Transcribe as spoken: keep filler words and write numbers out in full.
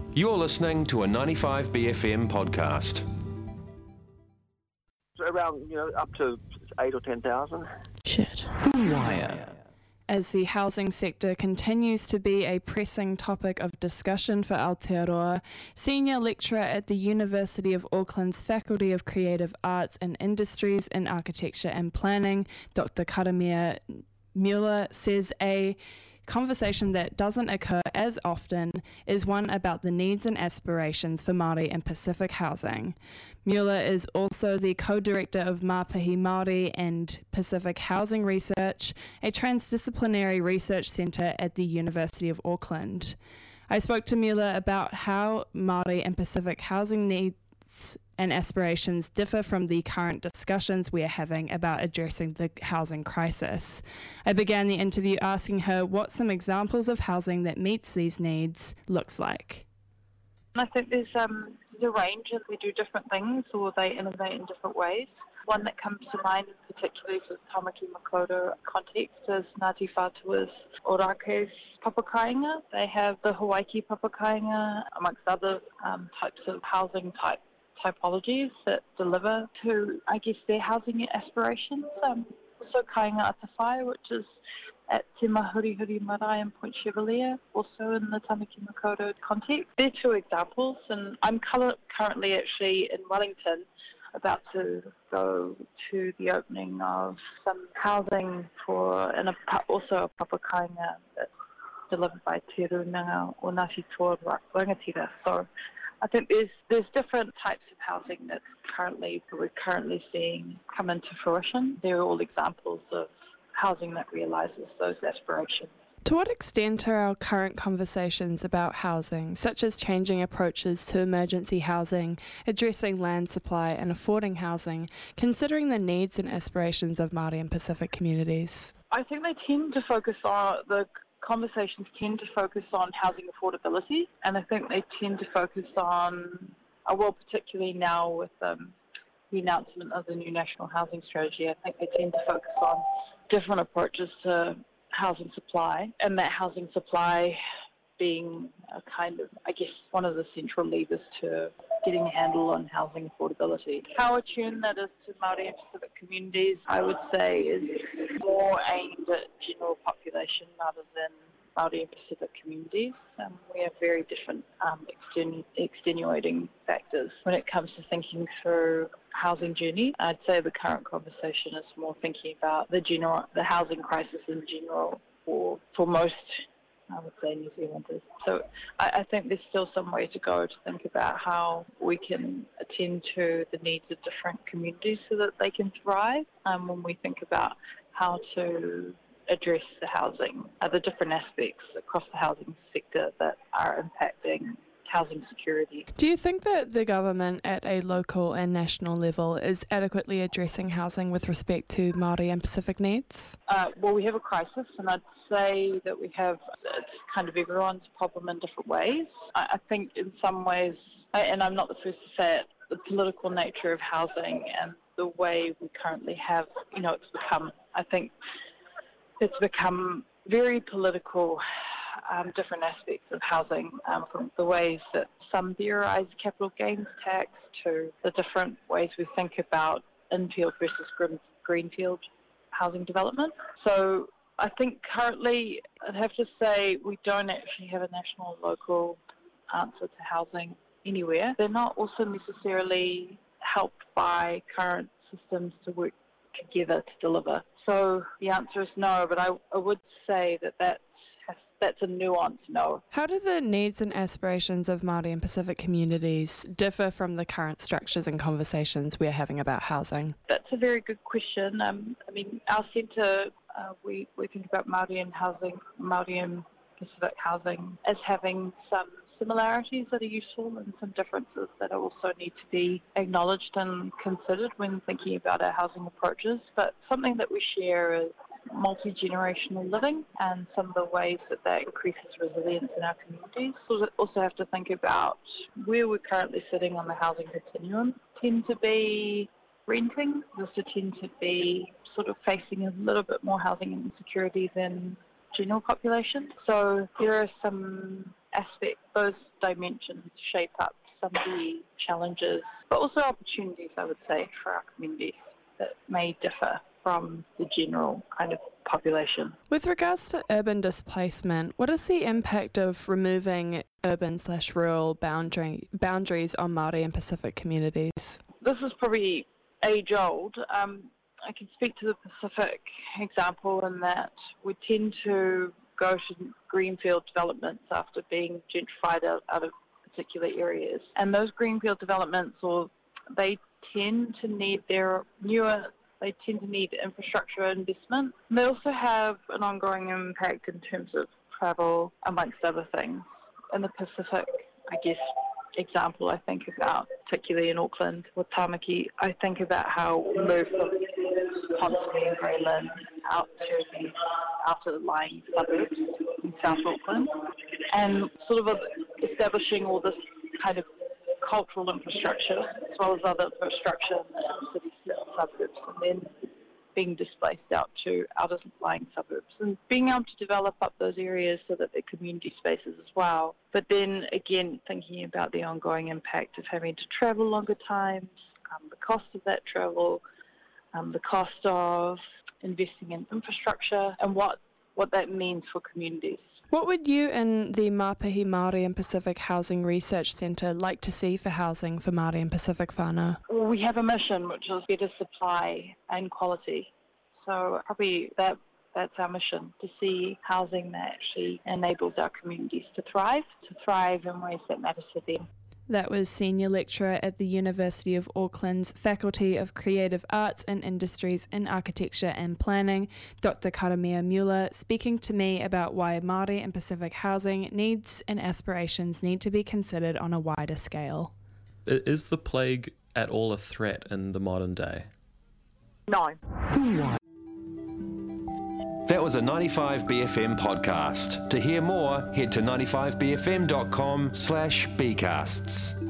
You're listening to a ninety-five B F M podcast. Around, you know, up to eight or ten thousand. Shit. Wire. As the housing sector continues to be a pressing topic of discussion for Aotearoa, Senior Lecturer at the University of Auckland's Faculty of Creative Arts and Industries in Architecture and Planning, Doctor Karamia Mueller, says a conversation that doesn't occur as often is one about the needs and aspirations for Māori and Pacific housing. Mueller is also the co-director of Māpahi Māori and Pacific Housing Research, a transdisciplinary research centre at the University of Auckland. I spoke to Mueller about how Māori and Pacific housing needs and aspirations differ from the current discussions we are having about addressing the housing crisis. I began the interview asking her what some examples of housing that meets these needs looks like. I think there's, um, there's a range, and they do different things or they innovate in different ways. One that comes to mind, particularly for the Tamaki Makaurau context, is Ngāti Whātua's Ōrākei's papakainga. They have the Hawaii papakainga, amongst other um, types of housing type typologies that deliver to, I guess, their housing aspirations. Um, also Kainga Atawhai, which is at Te Mahurihuri Marae in Point Chevalier, also in the Tamaki Makaurau context. They're two examples, and I'm currently actually in Wellington, about to go to the opening of some housing for, and a, also a papakainga that's delivered by Te Runanga o Ngāti Toa Rangatira. So I think there's there's different types of housing that's currently we're currently seeing come into fruition. They're all examples of housing that realises those aspirations. To what extent are our current conversations about housing, such as changing approaches to emergency housing, addressing land supply and affording housing, considering the needs and aspirations of Māori and Pacific communities? I think they tend to focus on the conversations tend to focus on housing affordability, and I think they tend to focus on, uh, well, particularly now with um, the announcement of the new National Housing Strategy, I think they tend to focus on different approaches to housing supply, and that housing supply being a kind of, I guess, one of the central levers to getting a handle on housing affordability. How attuned that is to Māori and Pacific communities, I would say, is more aimed at general population rather than Māori and Pacific communities. Um, we have very different um, extenu- extenuating factors when it comes to thinking through housing journey. I'd say the current conversation is more thinking about the general, the housing crisis in general for for most, I would say, New Zealanders. So I, I think there's still some way to go to think about how we can attend to the needs of different communities so that they can thrive um, when we think about how to address the housing, uh, the different aspects across the housing sector that are impacting housing security. Do you think that the government at a local and national level is adequately addressing housing with respect to Māori and Pacific needs? Uh, well, we have a crisis, and I'd say that we have, it's kind of everyone's problem in different ways. I, I think in some ways, and I'm not the first to say it, the political nature of housing and the way we currently have, you know, it's become, I think, it's become very political, um, different aspects of housing, um, from the ways that some theorise capital gains tax to the different ways we think about infield versus green, greenfield housing development. So I think currently I'd have to say we don't actually have a national or local answer to housing anywhere. They're not also necessarily helped by current systems to work together to deliver. So the answer is no, but I, I would say that that's, that's a nuanced no. How do the needs and aspirations of Māori and Pacific communities differ from the current structures and conversations we're having about housing? That's a very good question. Um, I mean, our centre, uh, we, we think about Māori and housing, Māori and Pacific housing as having some similarities that are useful and some differences that also need to be acknowledged and considered when thinking about our housing approaches. But something that we share is multi-generational living and some of the ways that that increases resilience in our communities. We also have to think about where we're currently sitting on the housing continuum. Tend to be renting, also tend to be sort of facing a little bit more housing insecurity than general population. So there are some aspects, those dimensions shape up some of the challenges, but also opportunities, I would say, for our communities that may differ from the general kind of population. With regards to urban displacement, what is the impact of removing urban slash rural boundary, boundaries on Māori and Pacific communities? This is probably age-old. Um, I can speak to the Pacific example in that we tend to go to greenfield developments after being gentrified out, out of particular areas. And those greenfield developments, or they tend to need their newer They tend to need infrastructure investment. They also have an ongoing impact in terms of travel, amongst other things. In the Pacific, I guess, example I think about, particularly in Auckland or Tamaki, I think about how we move from Ponsonby and Greyland out to the outer-lying suburbs in South Auckland, and sort of establishing all this kind of cultural infrastructure as well as other infrastructure in the city suburbs, and then being displaced out to outer-lying suburbs and being able to develop up those areas so that they're community spaces as well. But then again, thinking about the ongoing impact of having to travel longer times, um, the cost of that travel, um, the cost of investing in infrastructure, and what, what that means for communities. What would you and the Māpahi Māori and Pacific Housing Research Centre like to see for housing for Māori and Pacific whānau? Well, we have a mission, which is better supply and quality. So probably that that's our mission, to see housing that actually enables our communities to thrive, to thrive in ways that matter to them. That was Senior Lecturer at the University of Auckland's Faculty of Creative Arts and Industries in Architecture and Planning, Doctor Karamia Mueller, speaking to me about why Māori and Pacific housing needs and aspirations need to be considered on a wider scale. Is the plague at all a threat in the modern day? No. That was a ninety-five B F M podcast. To hear more, head to ninety-five b f m dot com slash bcasts.